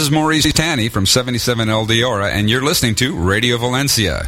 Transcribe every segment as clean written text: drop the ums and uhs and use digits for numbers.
is Maurice Tanny from 77 El Diora, and you're listening to Radio Valencia.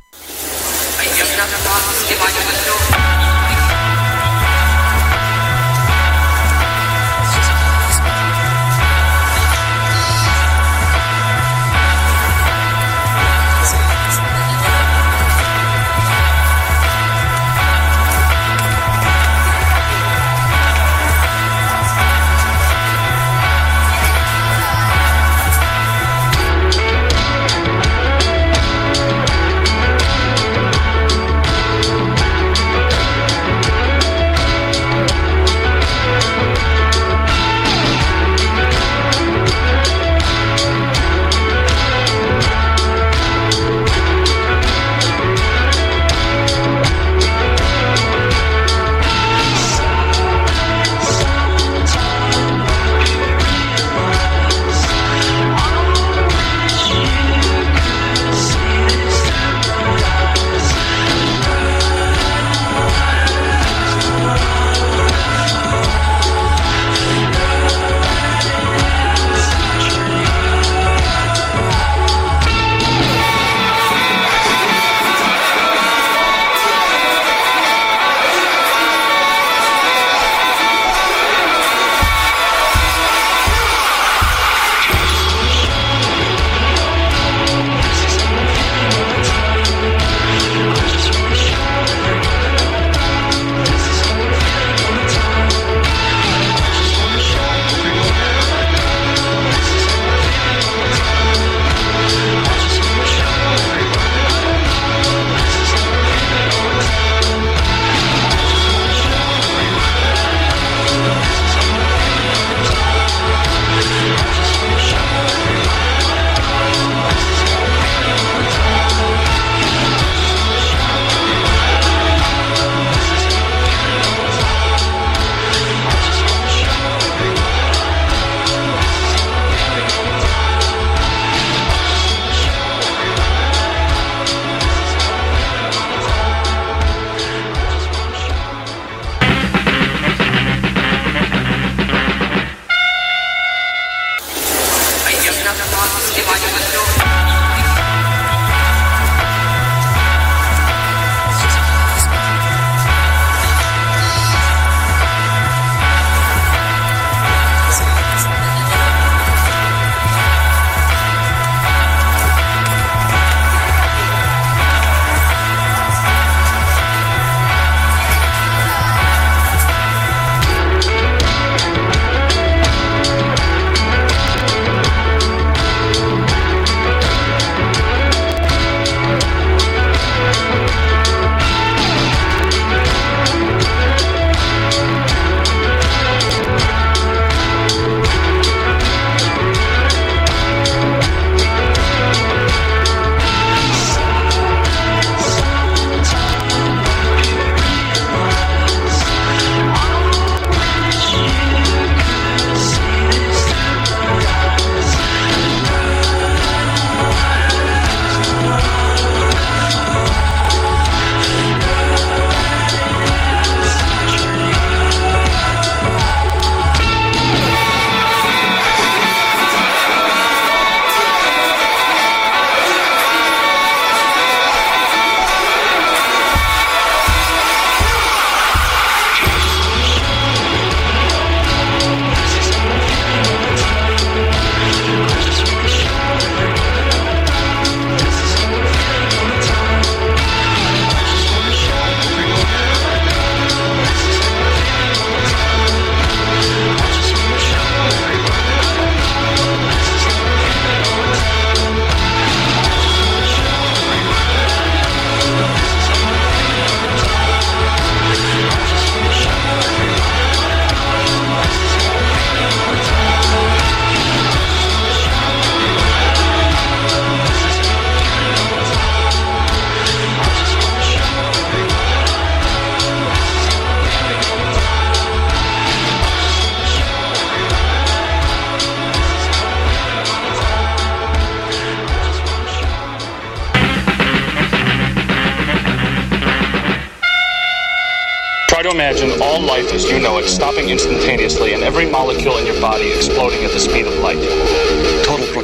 Try to imagine all life as you know it stopping instantaneously and every molecule in your body exploding at the speed of light. Total protection.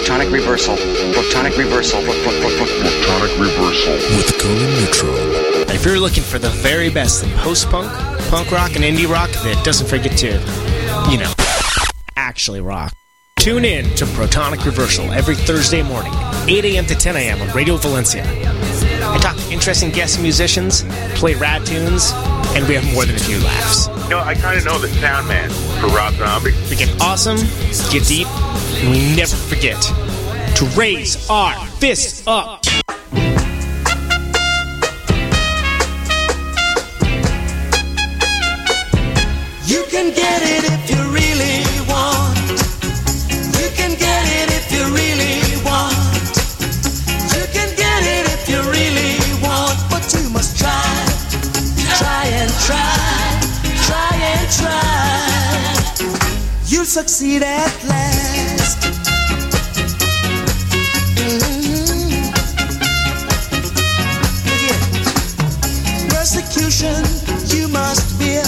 Protonic reversal. Protonic reversal. Protonic reversal. With Conan Neutron. If you're looking for the very best in post-punk, punk rock, and indie rock that doesn't forget to, actually rock, tune in to Protonic Reversal every Thursday morning, 8 a.m. to 10 a.m. on Radio Valencia. I talk to interesting guest musicians, play rad tunes, and we have more than a few laughs. I kind of know the sound man for Rob Zombie. We get awesome, get deep, and we never forget to raise our fists up. You can get it if you really want. You can get it if you really want. You can get it if you really want, but you must try. Try and try. Try and try. You'll succeed at last. Again. Persecution you must bear.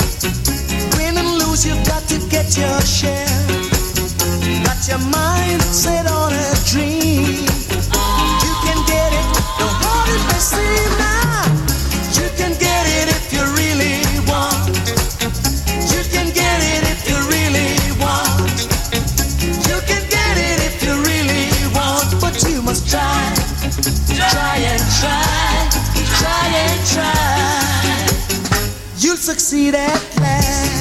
You've got to get your share. Got your mind set on a dream. You can get it, no hard it may seem now. You can get it if you really want. You can get it if you really want. You can get it if you really want, but you must try. Try and try. Try and try. You'll succeed at last.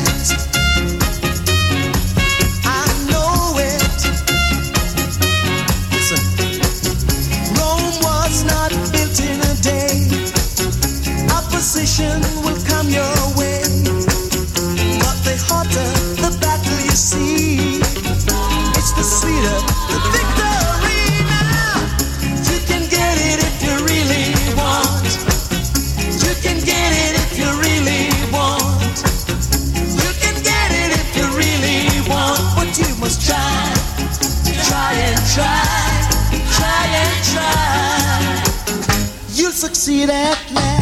Opposition will come your way, but the harder the battle you see, it's the sweeter the victory. Now you can get it if you really want. You can get it if you really want. You can get it if you really want, but you must try. Try and try. Try and try. You'll succeed at last.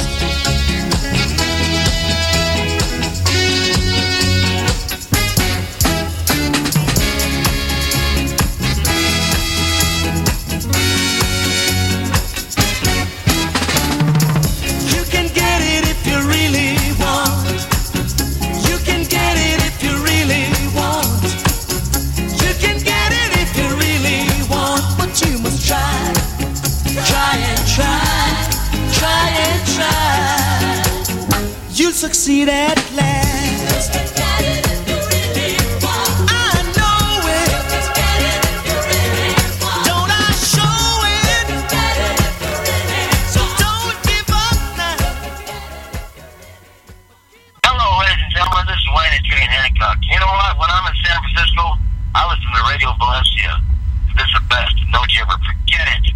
Succeed at last. You can get it if you really want. I know it. You can get it if you really want. Don't I show it? You can get it if you really want. So don't give up now. Hello, ladies and gentlemen. This is Wayne and Jane Hancock. You know what? When I'm in San Francisco, I listen to Radio Valencia. This is the best. Don't you ever forget it.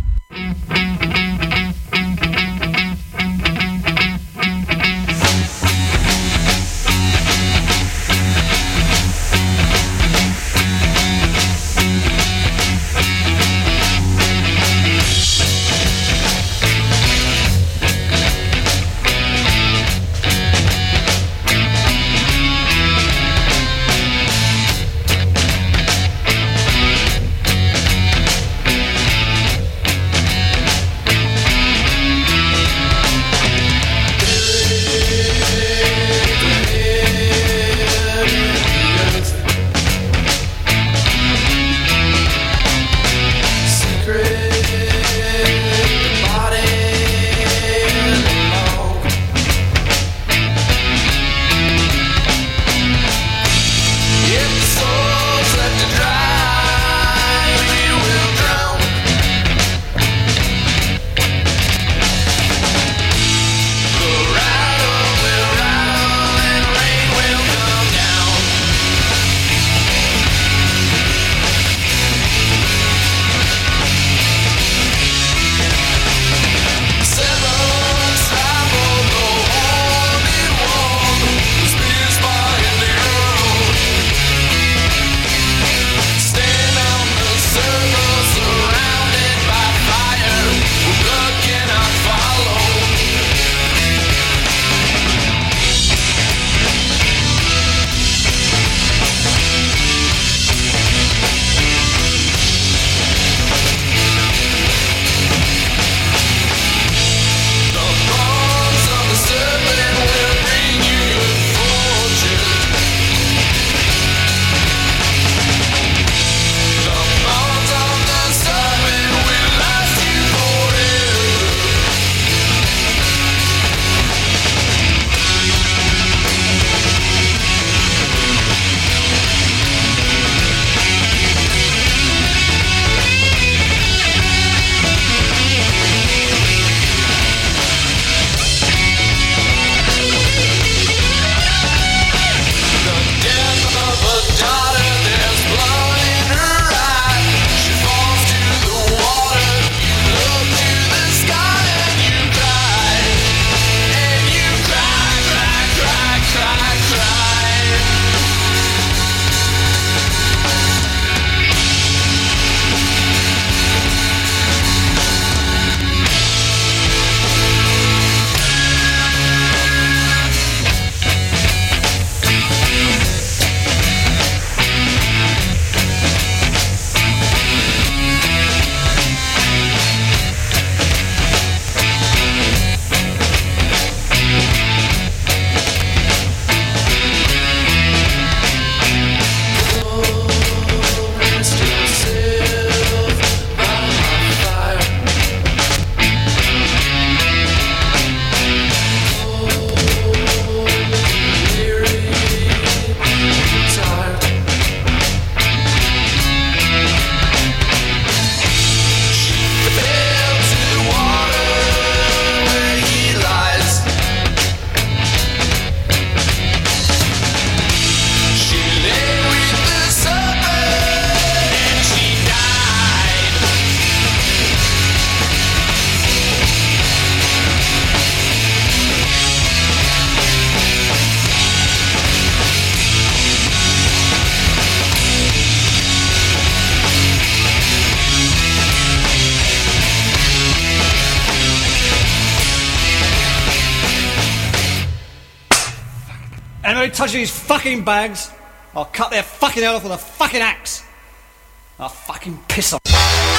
touch these fucking bags, I'll cut their fucking head off with a fucking axe. I'll fucking piss off.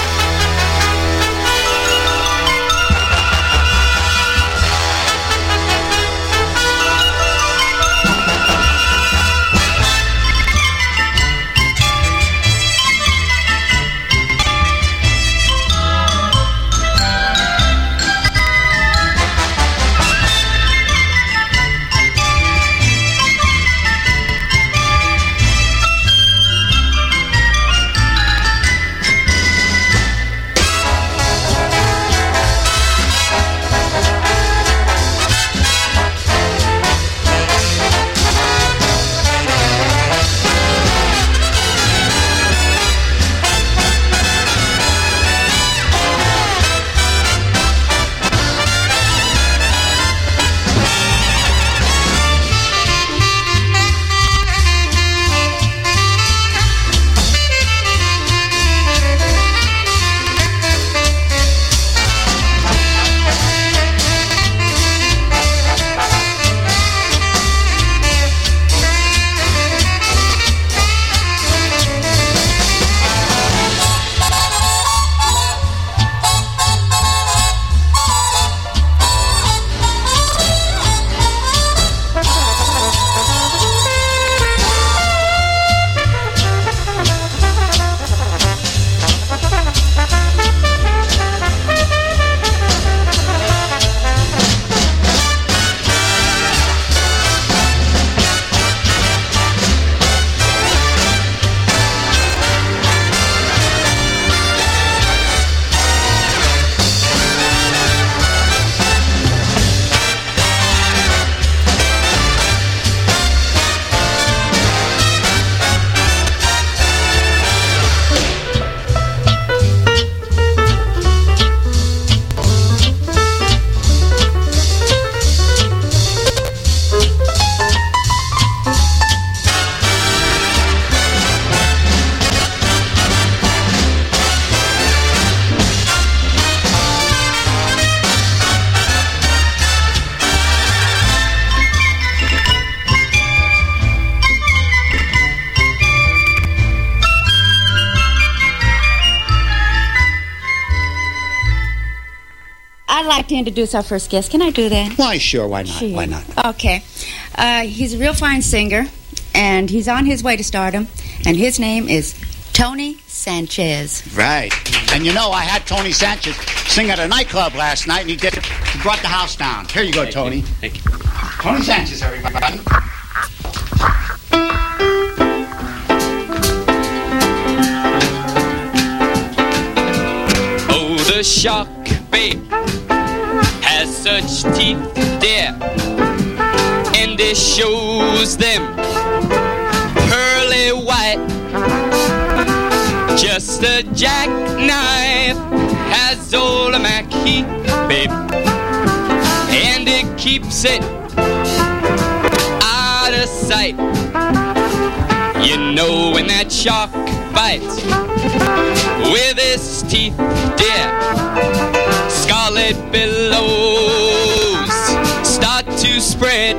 I'd like to introduce our first guest. Can I do that? Why, sure. Why not? Sure. Why not? Okay. He's a real fine singer, and he's on his way to stardom, and his name is Tony Sanchez. Right. And you know, I had Tony Sanchez sing at a nightclub last night, and he brought the house down. Here you go, Tony. Thank you. Tony Sanchez, everybody. Oh, the shark, babe, has such teeth, dear, and it shows them pearly white. Just a jackknife has old Mackie, babe, and it keeps it out of sight. You know when that shark bites with his teeth, dear, scarlet billows start to spread.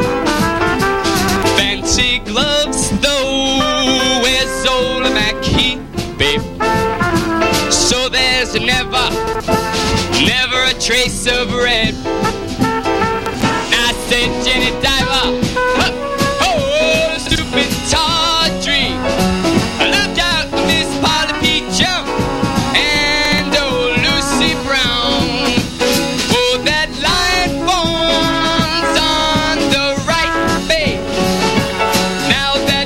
Fancy gloves, though, where's old Mackie, babe? So there's never a trace of red. I said, Jenny Diver, oh, stupid tawdry, look out, Miss Polly Peachum and old Lucy Brown. Oh, that line forms on the right, babe. Now that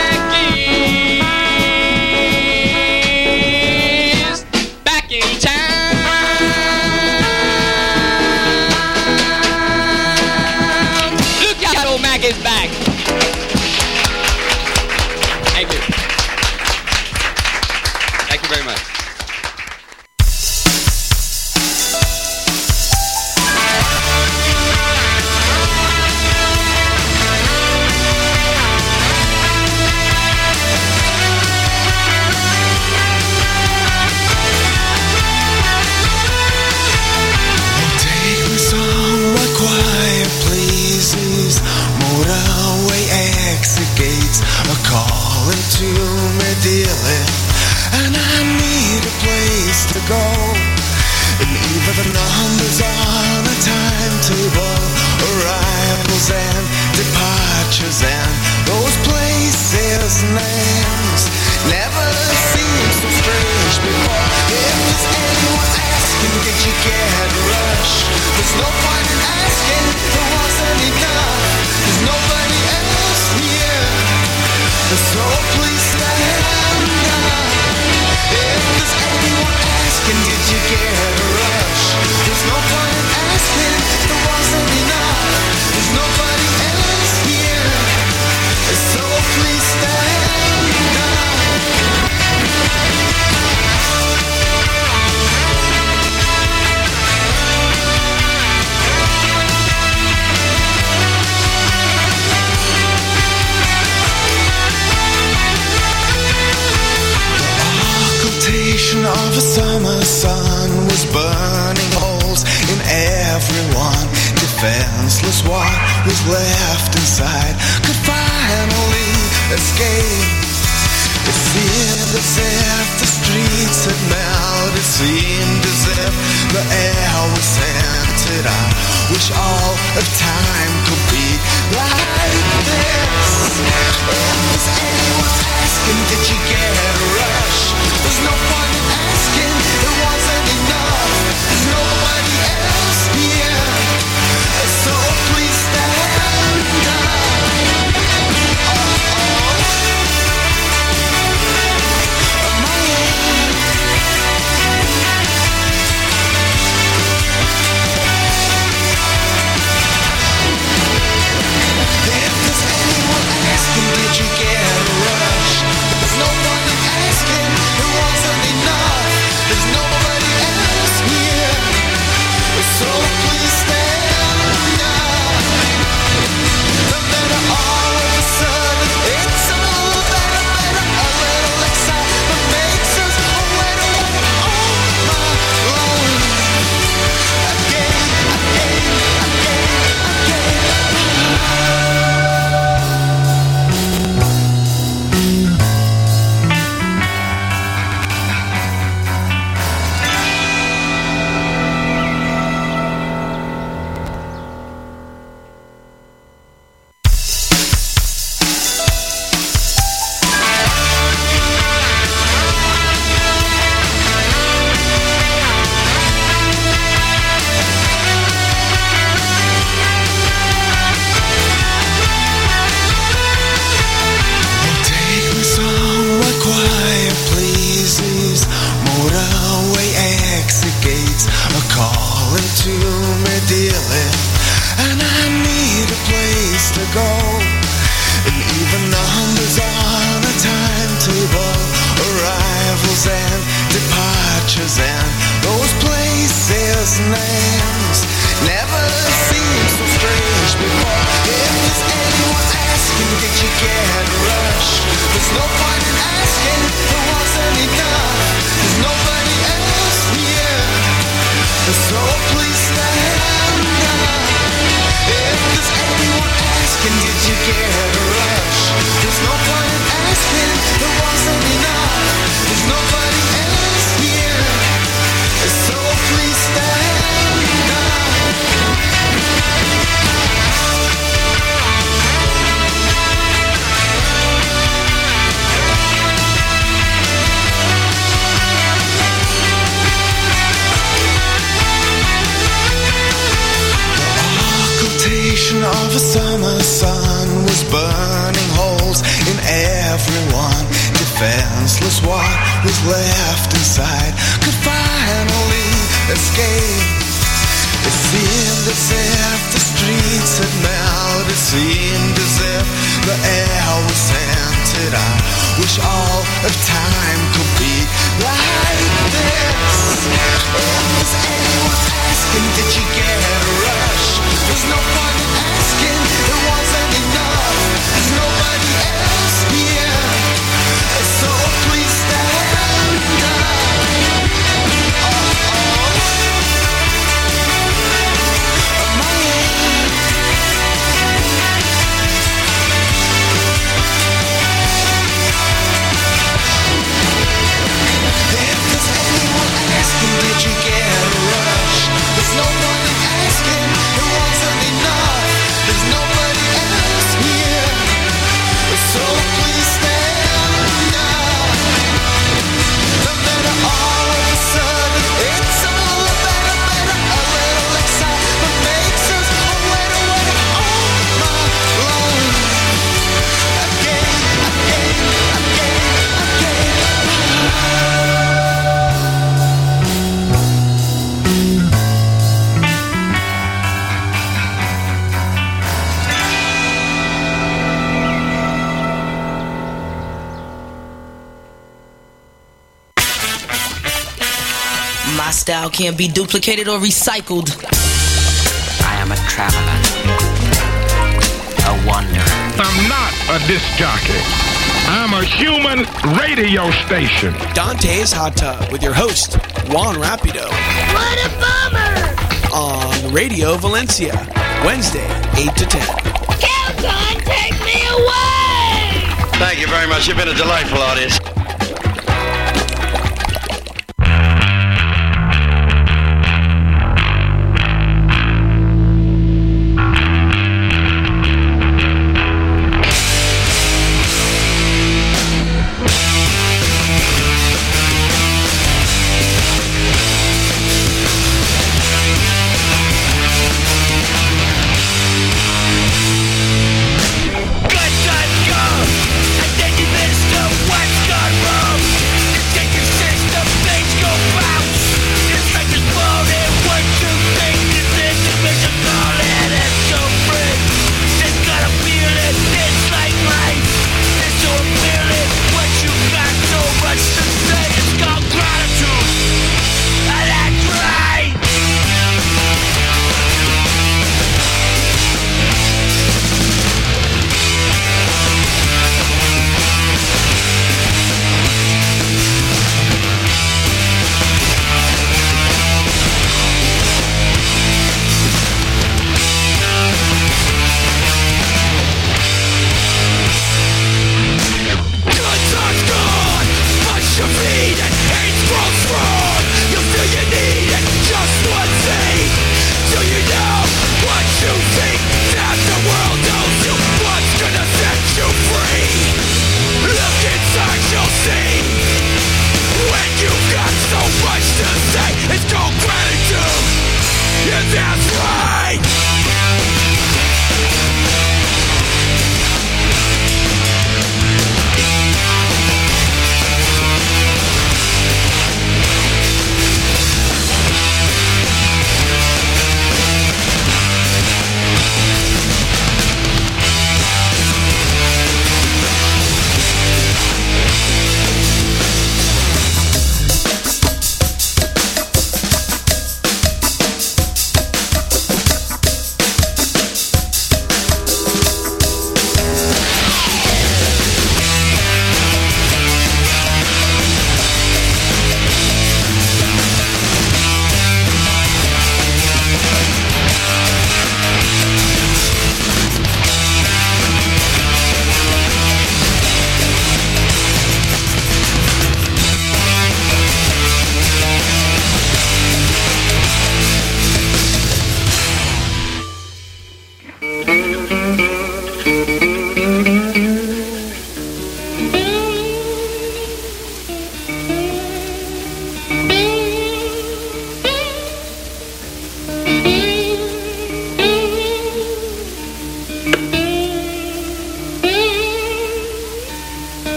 Maggie's back in town. streets are calling to me dearly, and I need a place to go. And even the numbers on a timetable, arrivals and departures, and those places' names never seemed so strange before. If there's anyone asking, did you get a rush? There's no point in asking, there wasn't enough. There's nobody else here, so please stand up. If there's anyone asking, did you get a rush? There's no point in asking, there wasn't enough. There's nobody else here, so please stand up. Of a summer sun was burning holes in everyone. Defenseless, what was left inside could finally escape. It seemed as if the streets had melted. It seemed as if the air was scented. I wish all of time could be like this. If there's anyone asking, did you get a rush? There's no point in asking, there wasn't enough. There's nobody else here, so please stand up. If there's anyone asking, did you get a rush? There's no point in asking, there wasn't enough. There's nobody else here, so please stand up. The better all of a sudden, it's a little better, a little excitement makes us wait all my life. Again. Of a summer sun was burning holes in everyone. Defenseless, what was left inside could finally escape. It seemed as if the streets had melted. It seemed as if the air was scented. I wish all of time could be like this. If there's anyone asking, did you get a rush? There's no point in asking, there wasn't enough. There's nobody else here, so please stand up. My My style can't be duplicated or recycled. I am a traveler, a wanderer. I'm not a disc jockey. I'm a human radio station. Dante's Hot Tub with your host, Juan Rapido. What a bummer! On Radio Valencia, Wednesday, 8 to 10. Kelton, take me away! Thank you very much. You've been a delightful audience.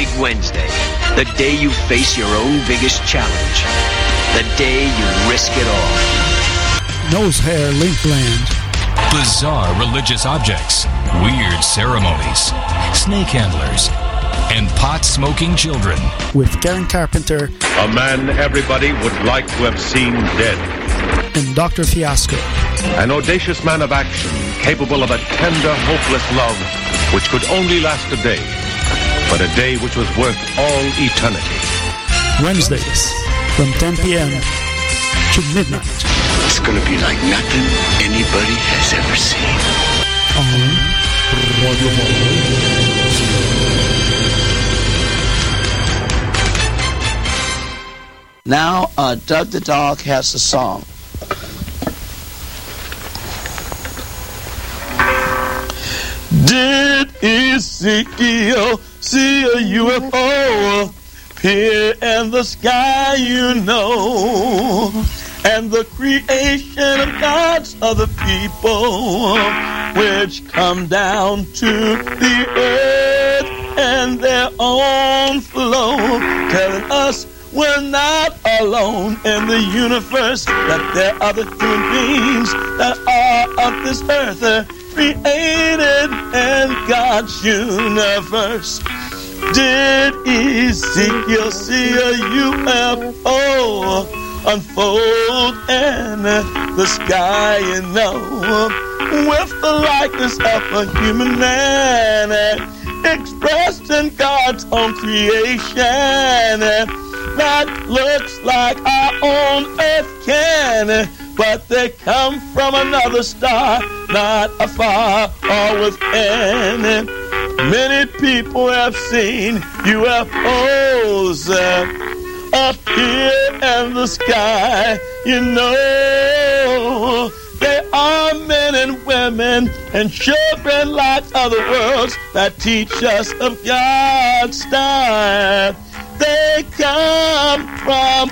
Big Wednesday, the day you face your own biggest challenge, the day you risk it all. Nose hair link gland. Bizarre religious objects, weird ceremonies, snake handlers, and pot-smoking children. With Karen Carpenter. A man everybody would like to have seen dead. And Dr. Fiasco. An audacious man of action, capable of a tender, hopeless love, which could only last a day, but a day which was worth all eternity. Wednesdays, from 10 p.m. to midnight. It's gonna be like nothing anybody has ever seen. Now, Doug the Dog has a song. Did Ezekiel see a UFO appear in the sky, you know? And the creation of God's other people, which come down to the earth and their own flow, telling us we're not alone in the universe, that there are other human beings that are of this earth, created in God's universe. Did Ezekiel see a UFO unfold in the sky, you know, with the likeness of a human man, expressed in God's own creation, that looks like our own earth can, but they come from another star, not afar or within. Many people have seen UFOs appear in the sky, you know. They are men and women and children like other worlds that teach us of God's star. They come from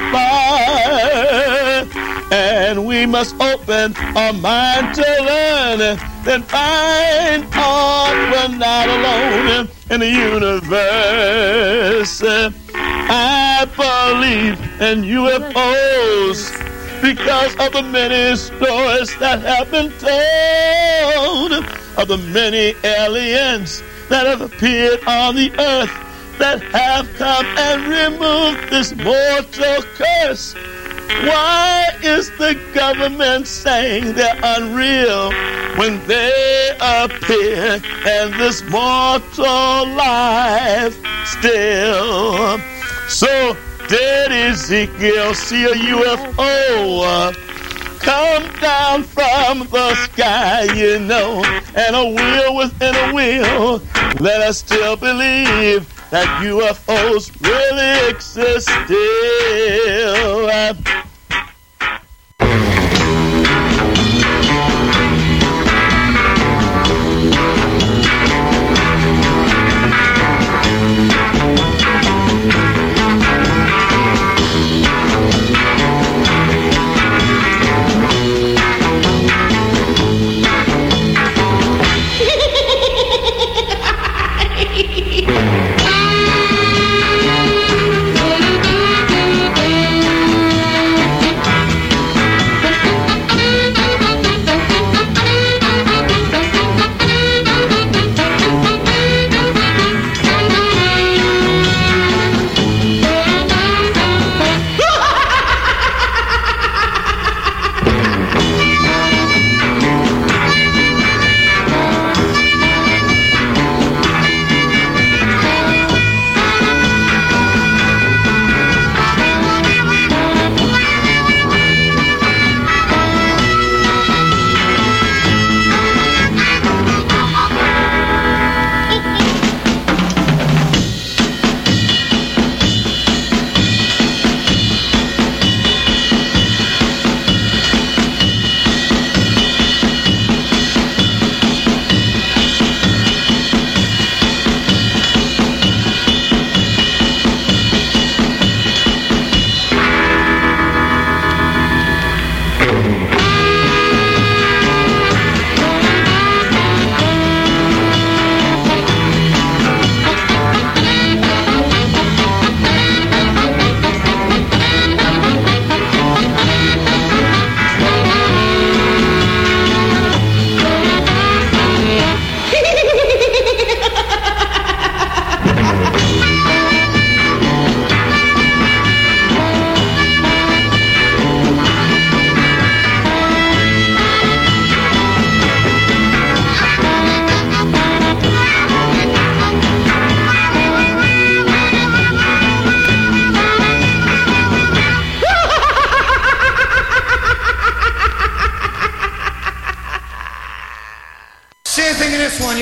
afar, and we must open our mind to learn, then find out we're not alone in the universe. I believe in UFOs because of the many stories that have been told, of the many aliens that have appeared on the earth, that have come and removed this mortal curse. Why is the government saying they're unreal when they appear in this mortal life still? So did Ezekiel see a UFO come down from the sky, you know, and a wheel within a wheel? Let us still believe that UFOs really exist still.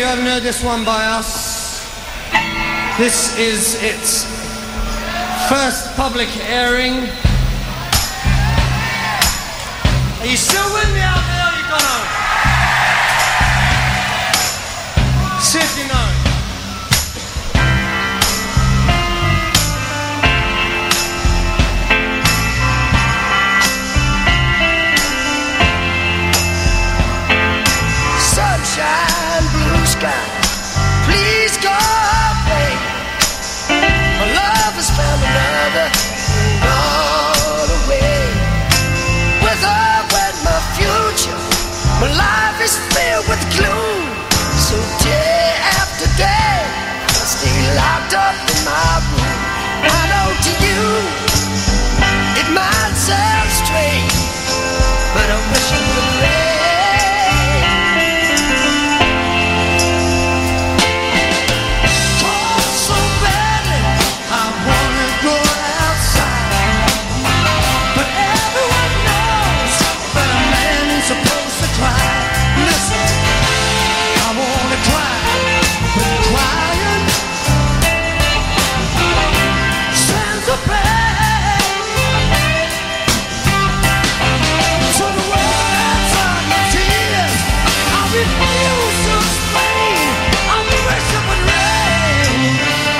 you haven't heard this one by us. This is its first public airing. Are you still with me out there? Or you gone home? See if you know. Sunshine, blue sky, please go away. My love has found another and gone away. With her went my future, my life is filled with gloom. So day after day, I stay locked up in my room. I know to you, it might sound strange, but I wish it would rain. Supposed to cry. Listen, I wanna cry, but crying sends a pain. So the words on your tears, I refuse to explain. I wish it would rain.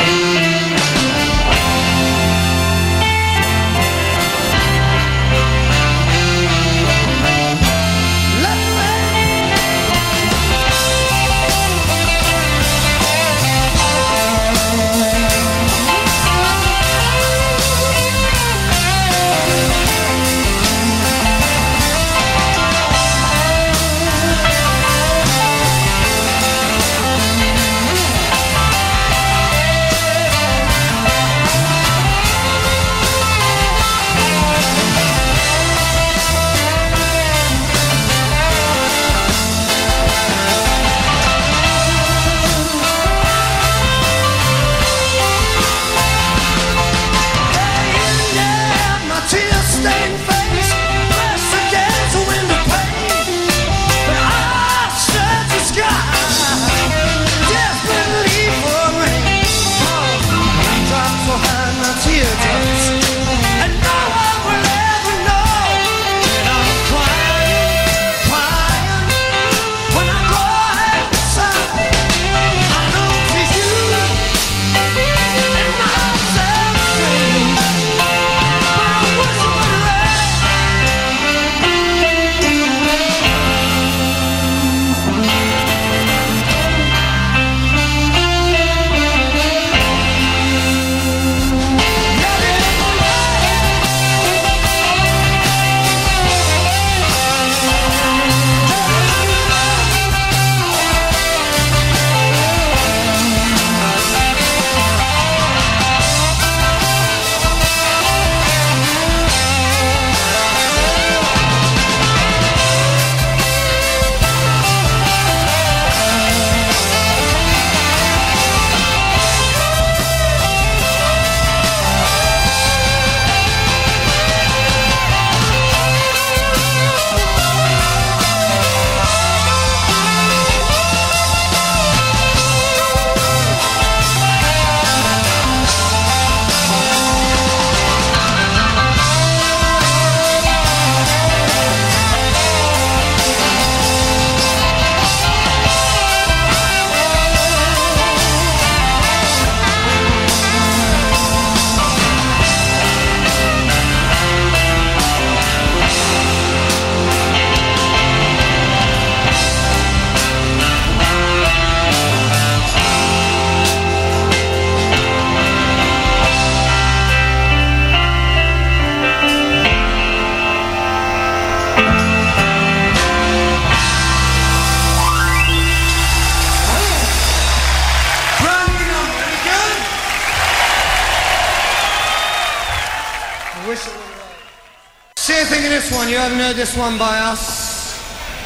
You haven't heard this one by us.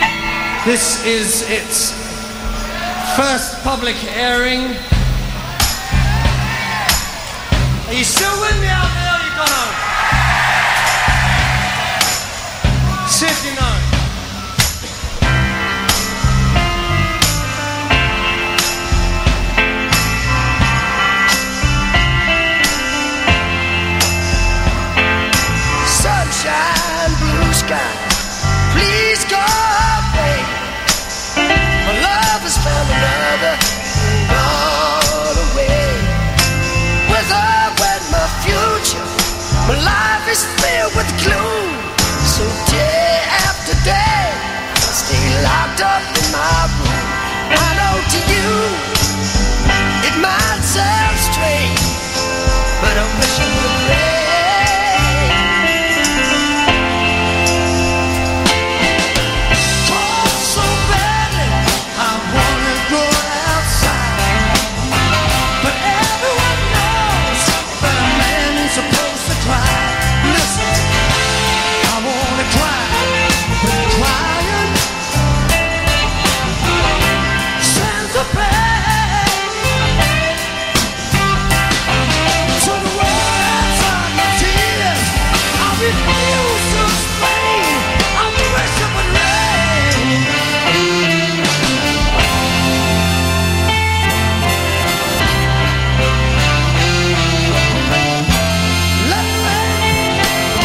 This is its first public airing. Are you still with me out there? Or you gone home? See if you know. locked up in my room. I know to you it might sound strange, but I wish it would rain. Cold so badly, I wanna go outside, but everyone knows that a man is supposed to cry. Listen, I wanna cry, but crying sends a pain. So the words on my tears, I refuse to explain. I wish it would rain. Let it rain.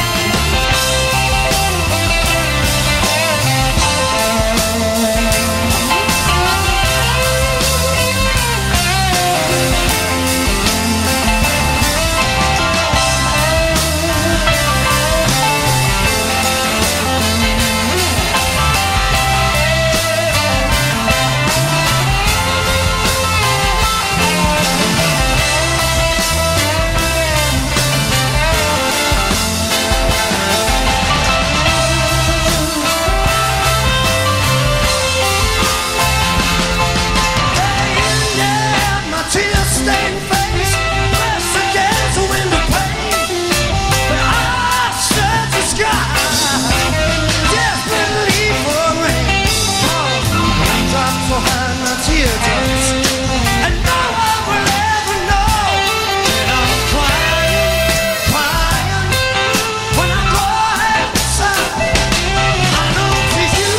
My tear-stained face pressed against the window pane, but I search the sky desperately for rain. Raindrops will hide my teardrops, and no one will ever know that I'm crying, crying when I go outside. I know for you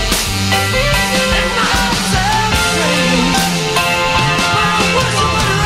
it might sound strange, but I wish it would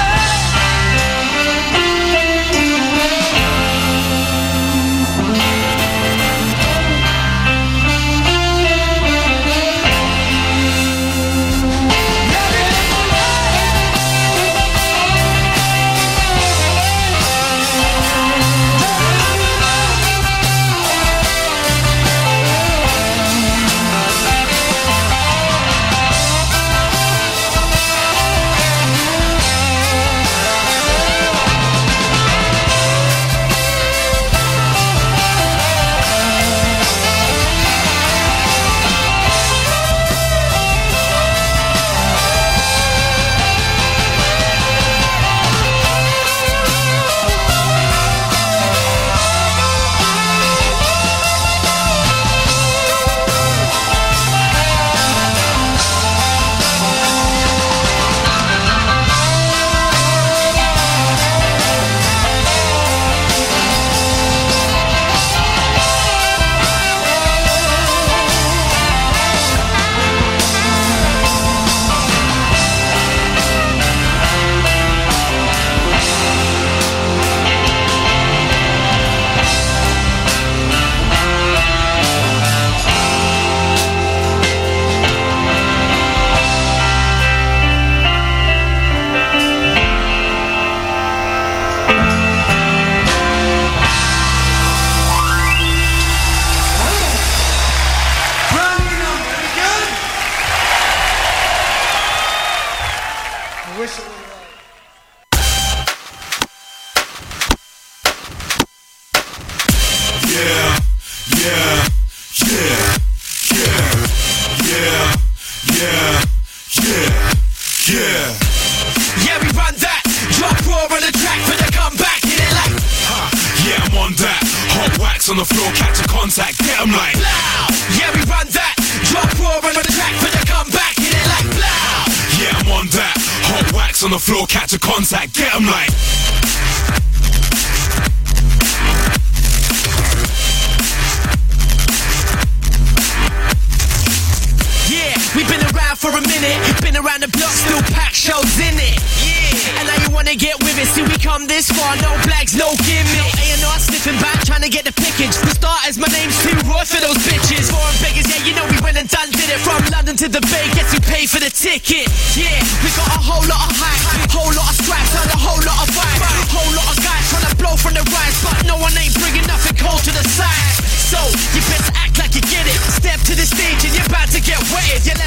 Yeah, we run that. Drop raw on the track for the comeback. Hit it like, Yeah, I'm on that. Hot wax on the floor, catch a contact, get 'em like loud. Yeah, we run that. Drop raw on the track for the comeback. Hit it like loud. Yeah, I'm on that. Hot wax on the floor, catch a contact, get 'em like Yeah, we've been around for a minute. Been around the block, still pack shows in it. Yeah, and now you wanna get with it. See, we come this far, no flags, no gimmick. A&R sniffing back, trying to get the pickage. For starters, my name's too raw for those bitches. Foreign beggars, yeah, you know we went and done did it. From London to the Bay, guess who paid for the ticket? Yeah, we got a whole lot of hype, whole lot of scraps, and a whole lot of vibes. Whole lot of guys trying to blow from the rise, but no one ain't bringing nothing cold to the side. So, you better act like you get it. Step to the stage and you're about to get wetted. You're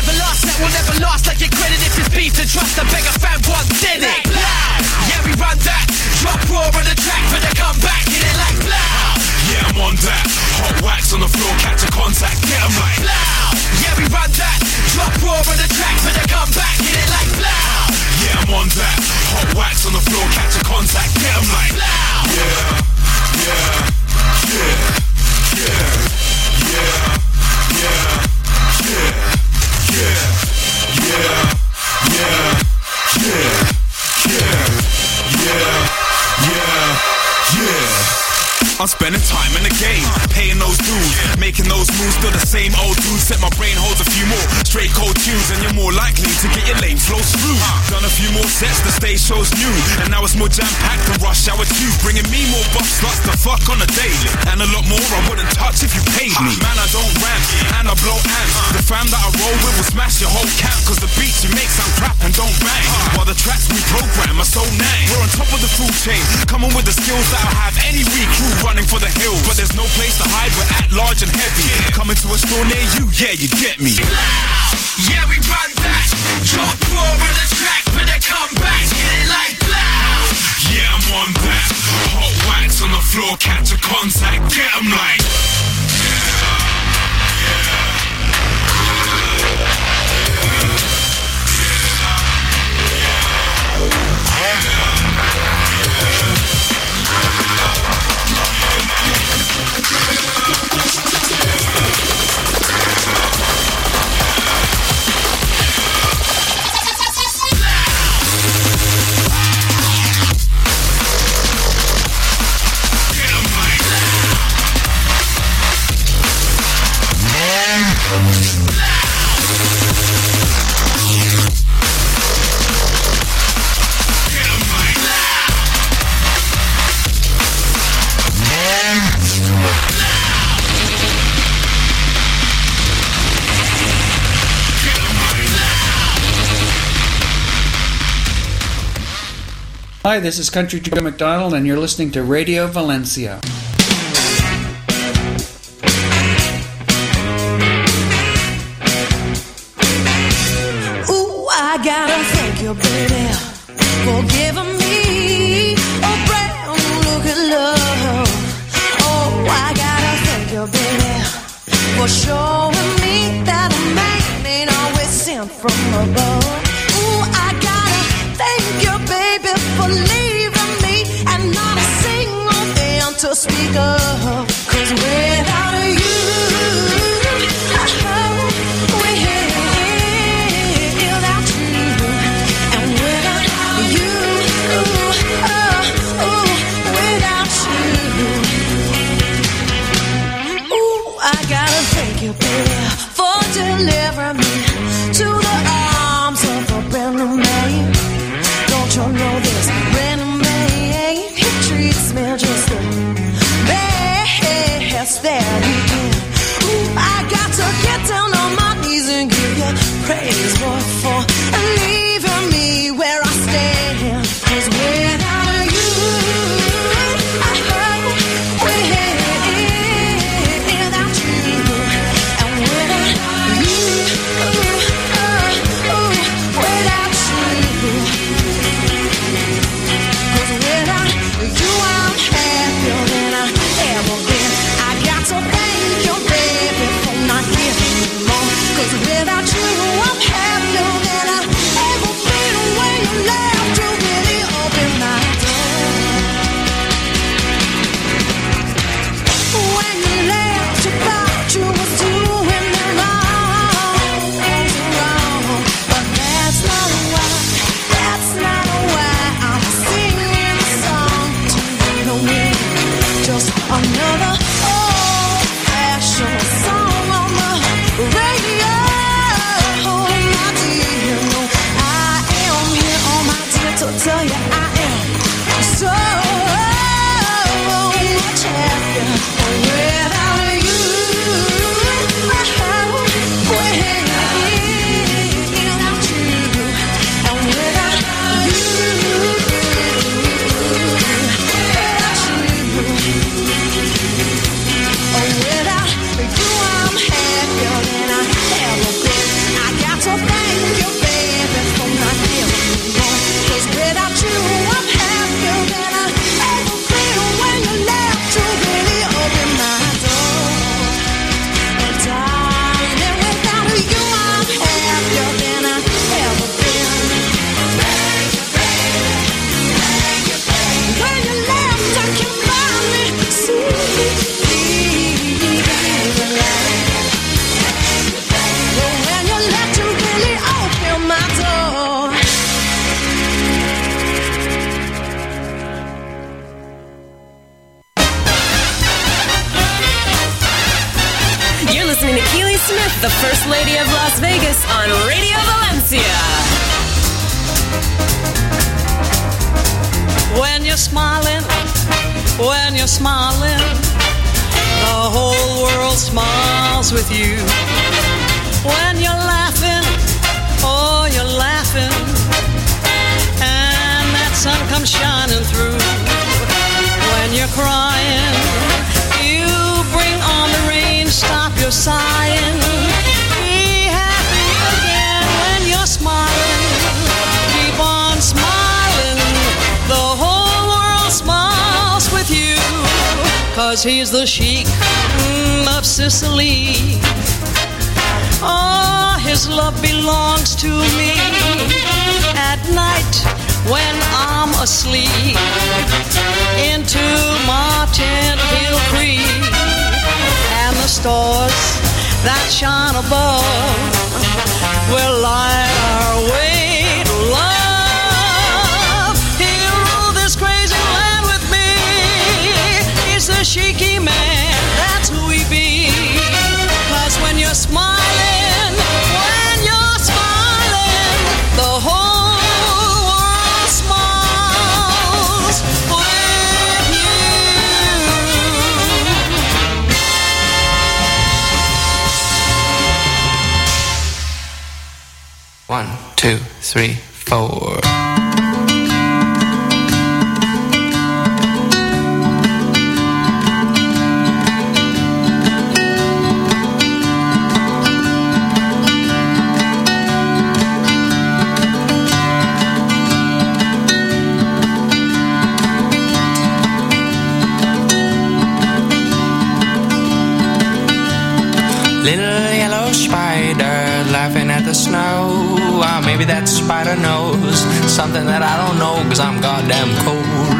I'm spending time in the game, paying those dues, making those moves. Still the same old dude, set my brain holds a few more straight cold tunes, and you're more likely to get your lane flow through. Done a few more sets, the stage show's new, and now it's more jam-packed than Rush Hour 2, bringing me more buff sluts to fuck on a daily, and a lot more I wouldn't touch if you paid me. Man, I don't rant, and I blow ants. The fam that I roll with will smash your whole camp, cause the beats you make sound crap and don't bang, while the tracks we program are so nang. We're on top of the food chain, coming with the skills that'll have any recruit running for the hills, but there's no place to hide. We're at large and heavy, coming to a store near you, yeah, you get me. Yeah, we run that. Drop floor on the track for the comeback. Get it like blow. Yeah, I'm on that. Hot wax on the floor, catch a contact, get 'em like. Hi, this is Country Joe McDonald, and you're listening to Radio Valencia. Ooh, I gotta thank you, baby, for giving me a brand new look at love. Oh, I gotta thank you, baby, for showing me that a man ain't always sent from above. Ooh, I gotta thank you, baby, for leaving me and not a single thing to speak of. 'Cause without you, without you, and without you, without you, ooh, I gotta thank you, baby, for delivering me to the arms of a brand new man. Don't you know this brand new man? He treats me just the best that he can. Ooh, I got to get down on my knees and give you praise for leaving me where I stand. 'Cause without you, without you, and without you, without you. 'Cause without you, I'm happier than I ever been. I got to thank you, baby, for not giving me more. 'Cause without you, I'm happier than I ever been. When you left, you really opened my door. When you left, you thought you was doing me wrong, but that's not why I'm singing a song to the wind. Just another old-fashioned song on the radio. My dear, I am here, oh my dear, to tell you I am so much happier without you. Without you, and without without you, I'm happier than I ever been. I got to thank you, baby, for not giving me more. 'Cause without you, I'm happier than I ever been. When you left, you really Smith, the First Lady of Las Vegas, on Radio Valencia. When you're smiling, the whole world smiles with you. When you're laughing, oh, you're laughing, and that sun comes shining through. When you're crying, you bring on the rain, stop your sighing. Be happy again when you're smiling. Keep on smiling, the whole world smiles with you. 'Cause he's the Sheik of Sicily. Oh, his love belongs to me. At night when I'm asleep, into my tent he'll creep, and the stars that shine above will light our way to love. He'll rule this crazy land with me. He's the Sheiky man, that's who he be. 'Cause when you're smiling, the whole world smiles with you. 1, 2, 3, 4. Little yellow spider laughing at the snow. Maybe that spider knows something that I don't know, 'cause I'm goddamn cold.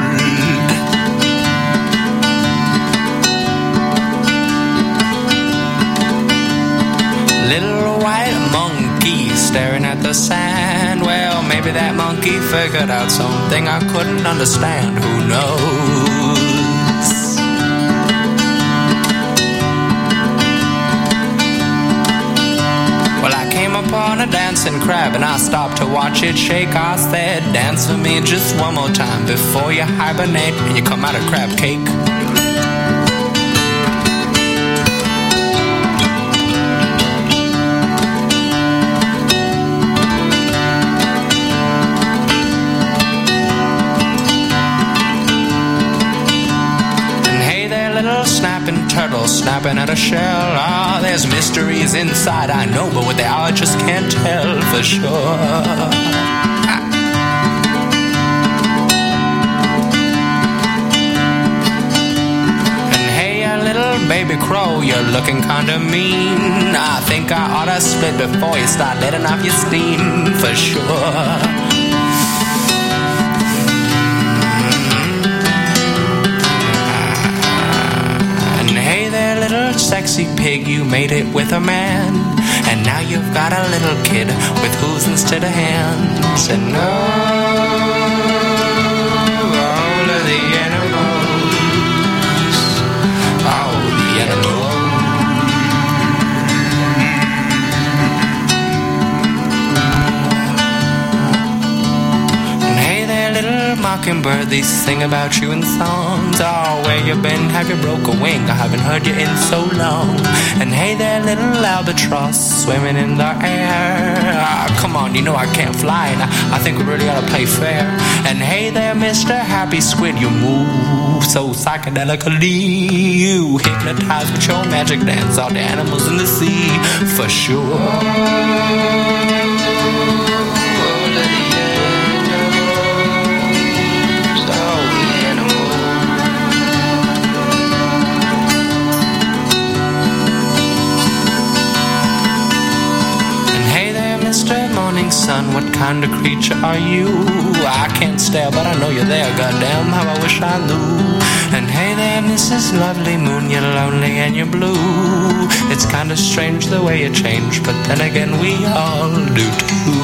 Little white monkey staring at the sand. Well, maybe that monkey figured out something I couldn't understand. Who knows? Well, I came upon a dancing crab and I stopped to watch it shake. I said, dance for me just one more time before you hibernate and you come out of crab cake. Snapping turtle, snapping at a shell. Ah, there's mysteries inside, I know, but what they are, I just can't tell for sure. And hey, a little baby crow, you're looking kinda mean. I think I oughta split before you start letting off your steam for sure. Little sexy pig, you made it with a man, and now you've got a little kid with hooves instead of hands. And all of the animals, all the animals. And hey there, little mockingbird, they sing about you in songs. Oh, where you been? Have you broke a wing? I haven't heard you in so long. And hey there, little albatross swimming in the air. Ah, come on, you know I can't fly, and I think we really ought to play fair. And hey there, Mr. Happy Squid, you move so psychedelically. You hypnotize with your magic dance all the animals in the sea for sure. Son, what kind of creature are you? I can't stare, but I know you're there. Goddamn, how I wish I knew. And hey there, Mrs. Lovely Moon, you're lonely and you're blue. It's kind of strange the way you change, but then again, we all do too.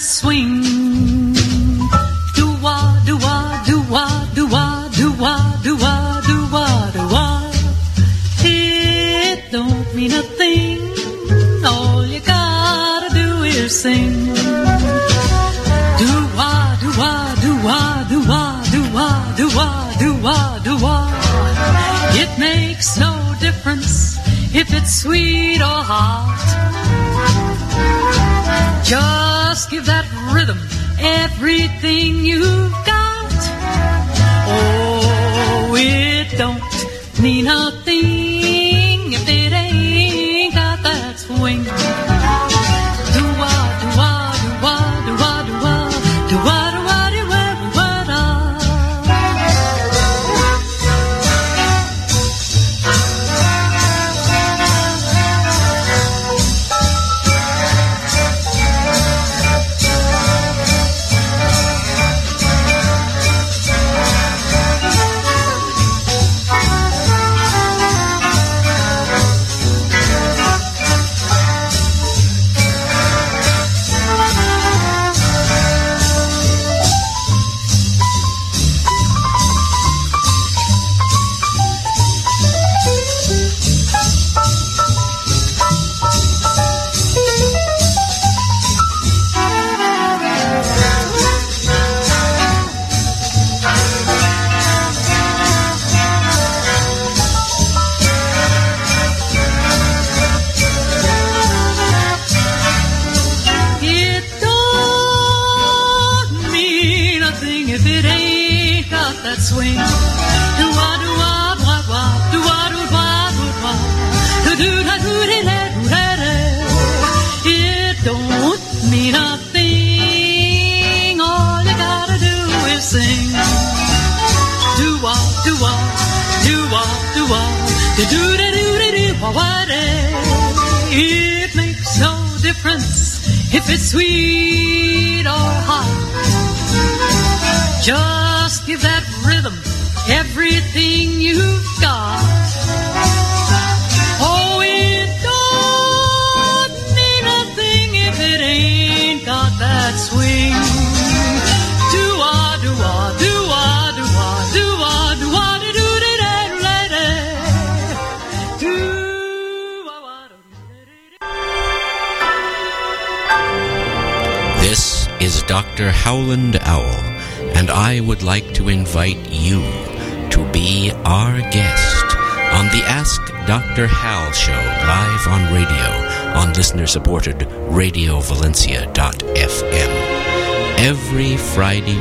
swing. Do-wah, do-wah, do-wah, do-wah, do-wah, do-wah, do-wah, do-wah. It don't mean a thing. All you gotta do is sing. Do-wah, do-wah, do-wah, do-wah, do-wah, do-wah, do-wah, do-wah. It makes no difference if it's sweet or hot. Just give that rhythm everything you've got. Oh, it don't mean a thing if it ain't got that swing. Do-wah, do-wah, do-wah, do-wah, do-wah, do-wah, do-wah, do-wah, do-wah. Swing. Do-wah, do-wah, wah, wah, do-wah, do-wah, do-wah, do-do-da, do-de-da-do-da-da. It don't mean a thing. All you gotta do is sing. Do-wah, do-wah, do-wah, do-wah, do-do-da-do-da-do-wah-wah-da. It makes no difference if it's sweet or hot. Just give that rhythm everything you've got. Oh, it don't mean a thing if it ain't got that swing. Do-wah, do-wah, do-wah, do-wah, do-wah, do-wah, do-do-da-da-da-da. This is Dr. Howland Owl, and I would like to invite you to be our guest on the Ask Dr. Hal show live on radio on listener-supported RadioValencia.fm every Friday